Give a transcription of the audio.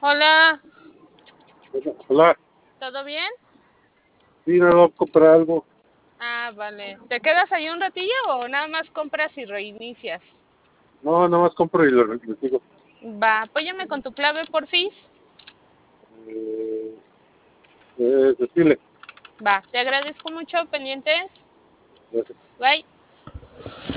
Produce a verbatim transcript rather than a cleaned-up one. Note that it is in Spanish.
Hola, Hola, ¿todo bien? sí, no, no, comprar algo. Ah, vale. ¿Te quedas ahí un ratillo o nada más compras y reinicias? No, nada más compro y lo recibo. Va, apóyame con tu clave, porfis. Eh, eh, decirle. Va, te agradezco mucho, pendientes. Gracias. Bye.